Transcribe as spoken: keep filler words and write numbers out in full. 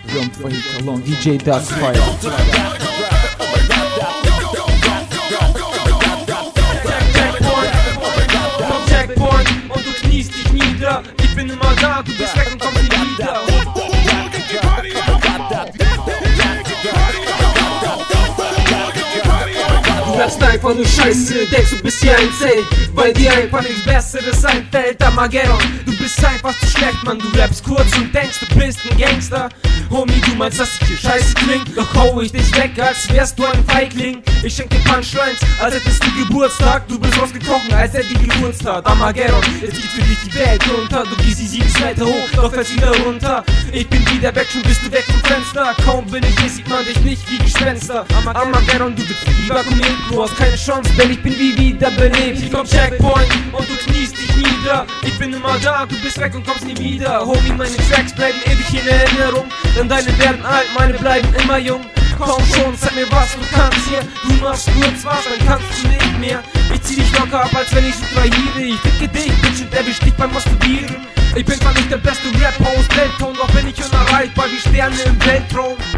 Don't wait along, D J Darkfire. Checkpoint und du kniest dich nieder. Ich bin immer da, du bist weg und kommst nie wieder. Du sagst einfach nur Scheiße, denkst du bist hier ein Zelt, weil dir einfach nichts Besseres einfällt. Armageddon, du bist einfach zu schlecht, Mann. Du rappst kurz und denkst, du bist ein Gangster. Homie, du meinst, dass ich hier scheiße klingt, doch hau ich dich weg, als wärst du ein Feigling. Ich schenk dir Punchlines, als hättest du Geburtstag. Du bist rausgekrochen, als hätte die Geburtstag. Armageddon, es geht für dich die Welt runter. Du gehst die sieben Seite hoch, doch fällst wieder runter. Ich bin wieder weg, schon bist du weg vom Fenster. Kaum bin ich hier, sieht man dich nicht wie Gespenster. Armageddon, du willst lieber kommen, du hast keine Chance, denn ich bin wie wiederbelebt. Ich komm Checkpoint und du kniest dich nieder. Ich bin immer da, du bist weg und kommst nie wieder. Homie, meine Tracks bleiben ewig in Erinnerung, denn deine werden alt, meine bleiben immer jung. Komm schon, zeig mir was du kannst hier. Du machst kurz was, dann kannst du nicht mehr. Ich zieh dich locker ab, als wenn ich subtrahiere. Ich ficke dich, Bitch, und erwisch dich beim Masturbieren. Ich bin zwar nicht der beste Rap-Host, Weltton, doch bin ich unerreichbar wie Sterne im Weltraum.